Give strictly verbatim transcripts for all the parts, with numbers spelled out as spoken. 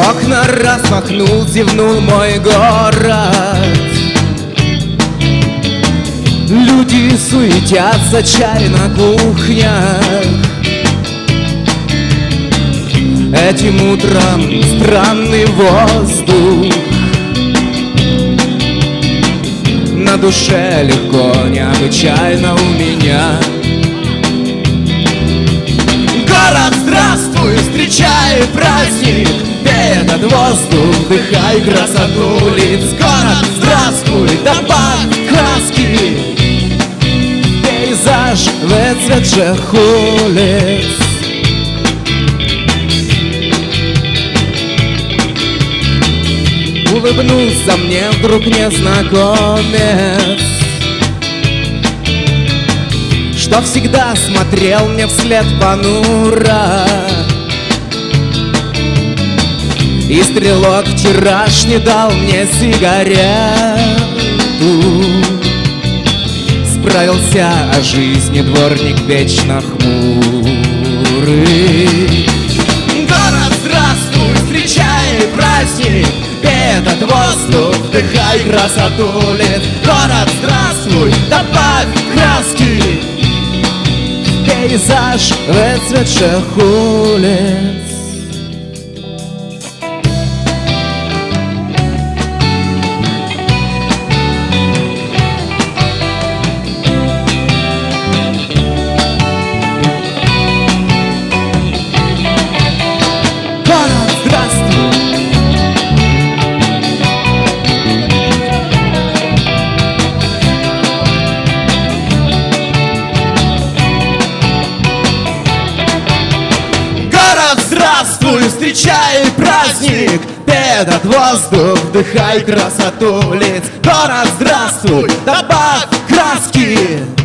Окна распахнул, зевнул мой город. Люди суетятся, чай на кухнях. Этим утром странный воздух. На душе легко, необычайно у меня. Город, здравствуй, встречай праздник. Пей этот воздух, вдыхай красоту лиц. Город, здравствуй, добавь краски. Пейзаж выцветших улиц. Улыбнулся мне вдруг незнакомец, что всегда смотрел мне вслед понуро. И стрелок вчерашний дал мне сигарету. Справился о жизни дворник вечно хмурый. Город, здравствуй, встречай праздник. Пей этот воздух, вдыхай красоту лиц. Город, здравствуй, добавь краски. Пейзаж выцветших улиц. Здравствуй, встречай праздник. Пей этот воздух, вдыхай красоту лиц. Город, здравствуй, добавь краски.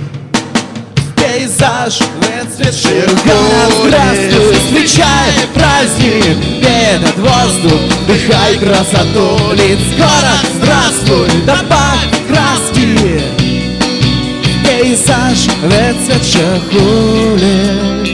Пейзаж выцветших улиц. Город, здравствуй, встречай праздник. Пей этот воздух, вдыхай красоту лиц. Город, здравствуй, добавь краски. Пейзаж выцветших улиц.